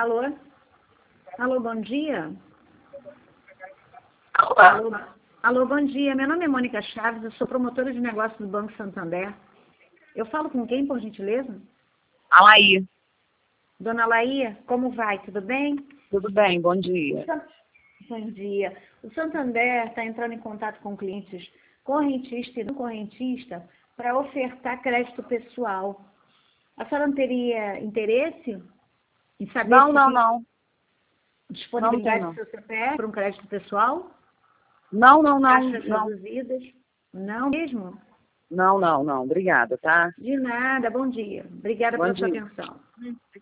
Alô? Alô, bom dia. Olá. Alô, bom dia. Meu nome é Mônica Chaves, eu sou promotora de negócios do Banco Santander. Eu falo com quem, por gentileza? Alaí. Dona Laía, como vai? Tudo bem? Tudo bem, bom dia. Bom dia. O Santander está entrando em contato com clientes correntista e não correntista para ofertar crédito pessoal. A senhora não teria interesse em saber Não, se não, tem não. disponibilidade Não do tem, seu CPF para um crédito pessoal? não. Não, Taxas não. reduzidas? Não mesmo? Não. Obrigada, tá? De nada. Bom dia. Obrigada Bom pela sua dia. atenção.